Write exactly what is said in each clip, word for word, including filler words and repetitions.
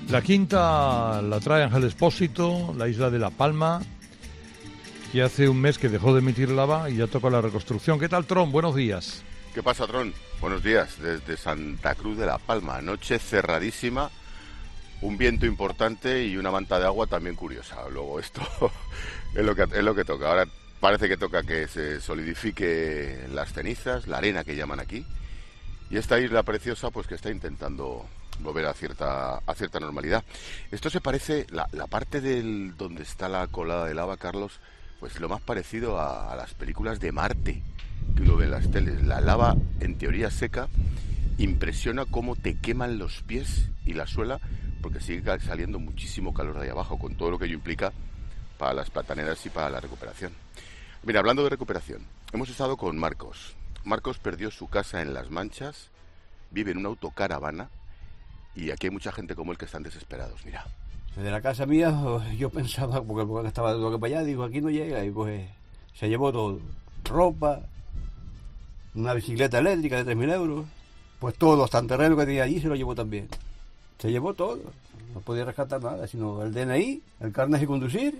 La quinta la trae Ángel Expósito, la isla de La Palma, que hace un mes que dejó de emitir lava y ya toca la reconstrucción. ¿Qué tal, Tron? Buenos días. ¿Qué pasa, Tron? Buenos días, desde Santa Cruz de La Palma. Noche cerradísima, un viento importante y una manta de agua también curiosa. Luego esto es lo que, es lo que toca. Ahora parece que toca que se solidifique las cenizas, la arena que llaman aquí. Y esta isla preciosa, pues que está intentando volver a cierta a cierta normalidad. Esto se parece, la, la parte del donde está la colada de lava, Carlos, pues lo más parecido a, a las películas de Marte que uno ve en las teles. La lava, en teoría seca, impresiona cómo te queman los pies y la suela, porque sigue saliendo muchísimo calor de ahí abajo, con todo lo que ello implica para las plataneras y para la recuperación. Mira, hablando de recuperación, hemos estado con Marcos. Marcos perdió su casa en Las Manchas, vive en una autocaravana, y aquí hay mucha gente como él que están desesperados, mira. De la casa mía yo pensaba, porque, porque estaba de lo que para allá, digo, aquí no llega, y pues se llevó todo. Ropa, una bicicleta eléctrica de tres mil euros, pues todo, hasta el terreno que tenía allí se lo llevó también. Se llevó todo, no podía rescatar nada, sino el D N I, el carnet de conducir,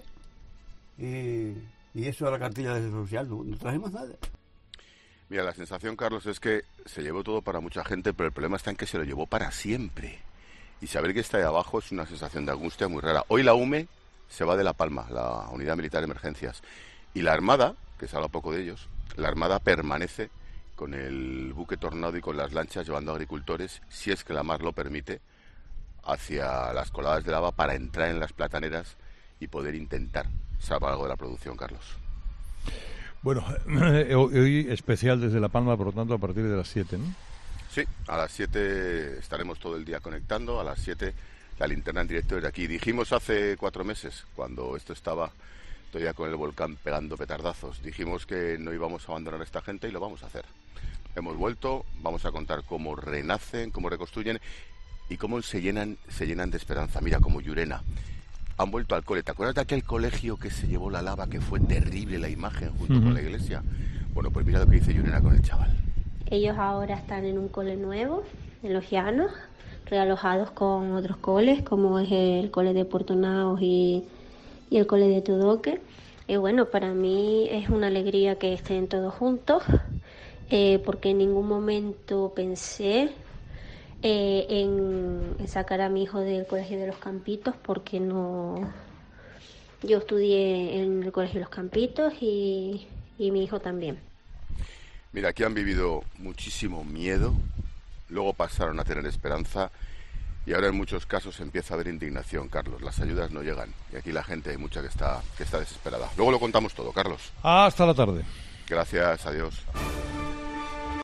y, y eso a la cartilla de social, no, no trajimos nada. Mira, la sensación, Carlos, es que se llevó todo para mucha gente, pero el problema está en que se lo llevó para siempre. Y saber que está ahí abajo es una sensación de angustia muy rara. Hoy la U M E se va de La Palma, la Unidad Militar de Emergencias. Y la Armada, que se habla poco de ellos, la Armada permanece con el buque Tornado y con las lanchas llevando a agricultores, si es que la mar lo permite, hacia las coladas de lava para entrar en las plataneras y poder intentar salvar algo de la producción, Carlos. Bueno, hoy especial desde La Palma, por lo tanto, a partir de las siete, ¿no? Sí, a las siete estaremos todo el día conectando, a las siete la linterna en directo desde aquí. Dijimos hace cuatro meses, cuando esto estaba todavía con el volcán pegando petardazos, dijimos que no íbamos a abandonar a esta gente y lo vamos a hacer. Hemos vuelto, vamos a contar cómo renacen, cómo reconstruyen y cómo se llenan, se llenan de esperanza. Mira, como Llurena. Han vuelto al cole. ¿Te acuerdas de aquel colegio que se llevó la lava, que fue terrible la imagen junto uh-huh. con la iglesia? Bueno, pues mira lo que dice Llurena con el chaval. Ellos ahora están en un cole nuevo, en Los Llanos, realojados con otros coles, como es el cole de Puerto Naos y, y el cole de Tudoque. Y bueno, para mí es una alegría que estén todos juntos, eh, porque en ningún momento pensé eh, en, en sacar a mi hijo del colegio de Los Campitos, porque no... Yo estudié en el colegio de Los Campitos y, y mi hijo también. Mira, aquí han vivido muchísimo miedo, luego pasaron a tener esperanza y ahora en muchos casos empieza a haber indignación, Carlos. Las ayudas no llegan y aquí la gente hay mucha que está, que está desesperada. Luego lo contamos todo, Carlos. Hasta la tarde. Gracias, adiós.